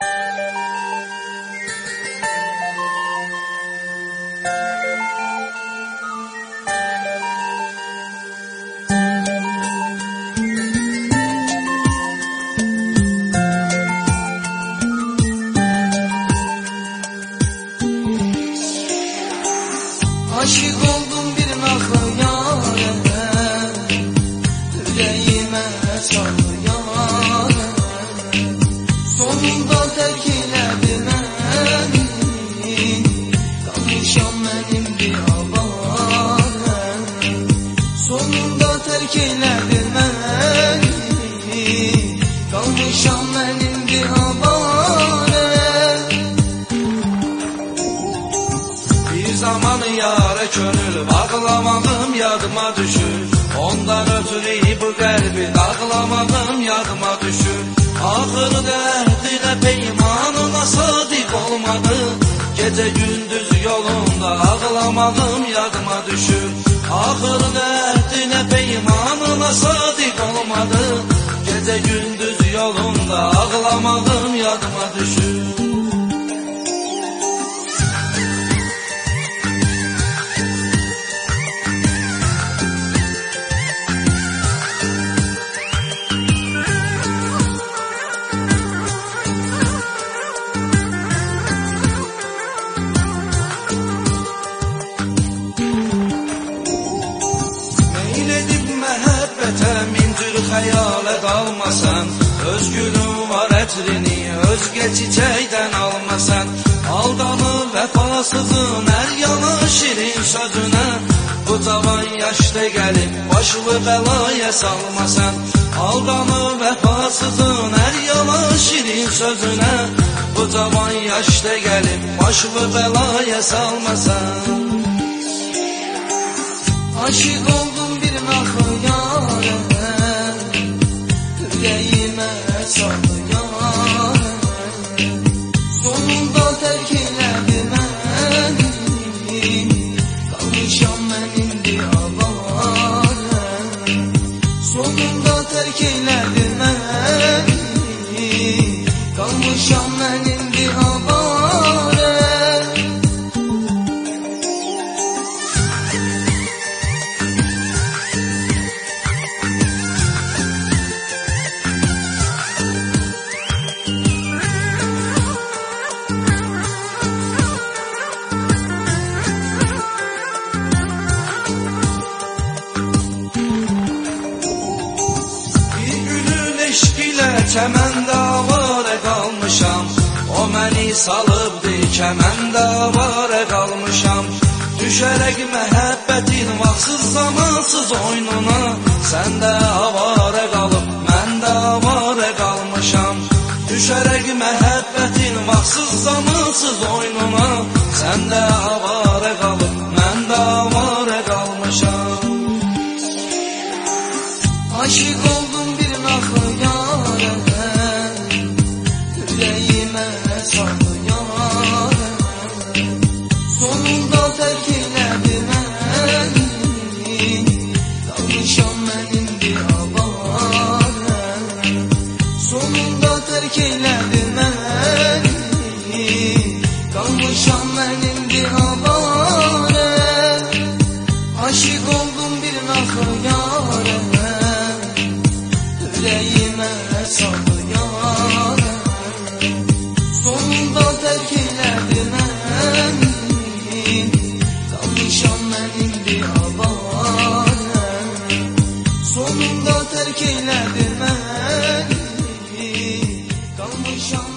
Aşık oldum bir naklı yâre, yüreğime sardı yâre. Sonunda terk eyledi beni, kalmışam benim bir avare. Sonunda terk eyledi beni, kalmışam benim bir avare. Bir zamanı yâre könül bağlamadım yadıma düşür. Ondan ötürü bu kalbi dağlamadım yadıma düşür. Ahır derdine peymanına sadık olmadı. Gece gündüz yolunda ağlamadım yadıma düşür. Ahır derdine peymanına sadık olmadı. Gece gündüz yolunda ağlamadım yadıma düşür. Hayale dalmasan, özgürlüğün var etrini özge çiçekten almasan. Aldanıp vefasızın her yana şirin sözüne, bu tavan yaşta gelip başını belaya salmasan. Aldanıp vefasızın her yana şirin sözüne, bu tavan yaşta gelip başını belaya salmasan. Aşık oldum bir naklı yâre, yüreğime sardı yâre. Sonunda terk eyledi beni, kalmışam benim bir avare. Sonunda terk eyledi beni, kalmışam benim bir avare. Kəməndə avare qalmışam, o məni salıbdı kəməndə avare qalmışam. Düşərək məhəbbətin vaxtsız zamansız oyununa, sən də avare qalıb, mən də avare qalmışam. Düşərək məhəbbətin vaxtsız zamansız oyununa, sən də avare qalıb, mən də avare qalmışam. Aşık oldum bir naklı yâre, yüreğime sardı yâre. Sonunda terk eyledi beni, kalmışam benim bir avare. Sonunda terk eyledi beni, kalmışam benim bir avare. Aşık oldum bir naklı yâre, yüreğime sardı yâre. Sonunda terk eyledi beni, kalmışam benim bir avare. Sonunda terk eyledi beni, kalmışam